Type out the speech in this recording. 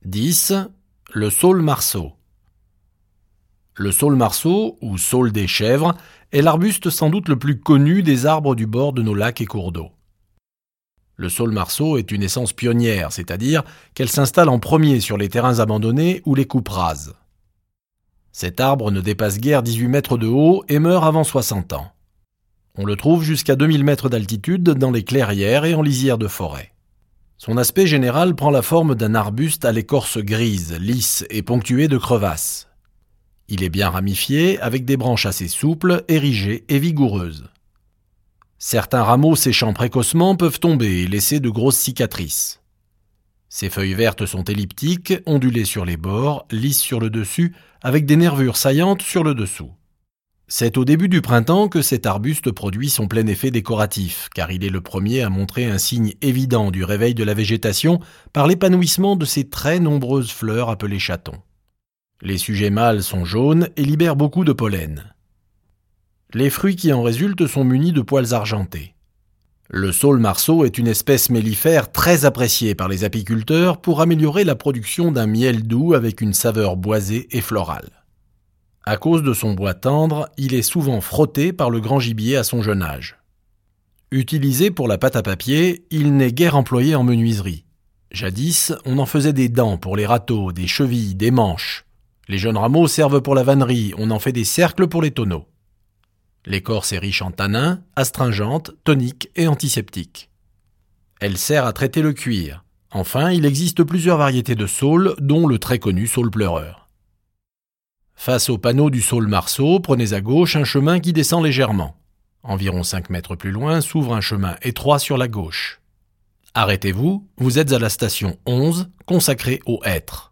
10. Le saule-marceau. Le saule-marceau, ou saule des chèvres, est l'arbuste sans doute le plus connu des arbres du bord de nos lacs et cours d'eau. Le saule-marceau est une essence pionnière, c'est-à-dire qu'elle s'installe en premier sur les terrains abandonnés ou les coupes rases. Cet arbre ne dépasse guère 18 mètres de haut et meurt avant 60 ans. On le trouve jusqu'à 2000 mètres d'altitude dans les clairières et en lisière de forêt. Son aspect général prend la forme d'un arbuste à l'écorce grise, lisse et ponctuée de crevasses. Il est bien ramifié, avec des branches assez souples, érigées et vigoureuses. Certains rameaux séchant précocement peuvent tomber et laisser de grosses cicatrices. Ses feuilles vertes sont elliptiques, ondulées sur les bords, lisses sur le dessus, avec des nervures saillantes sur le dessous. C'est au début du printemps que cet arbuste produit son plein effet décoratif, car il est le premier à montrer un signe évident du réveil de la végétation par l'épanouissement de ses très nombreuses fleurs appelées chatons. Les sujets mâles sont jaunes et libèrent beaucoup de pollen. Les fruits qui en résultent sont munis de poils argentés. Le saule-marceau est une espèce mellifère très appréciée par les apiculteurs pour améliorer la production d'un miel doux avec une saveur boisée et florale. À cause de son bois tendre, il est souvent frotté par le grand gibier à son jeune âge. Utilisé pour la pâte à papier, il n'est guère employé en menuiserie. Jadis, on en faisait des dents pour les râteaux, des chevilles, des manches. Les jeunes rameaux servent pour la vannerie, on en fait des cercles pour les tonneaux. L'écorce est riche en tanins, astringente, tonique et antiseptique. Elle sert à traiter le cuir. Enfin, il existe plusieurs variétés de saules, dont le très connu saule pleureur. Face au panneau du saule-marceau, prenez à gauche un chemin qui descend légèrement. Environ 5 mètres plus loin s'ouvre un chemin étroit sur la gauche. Arrêtez-vous, vous êtes à la station 11, consacrée aux hêtres.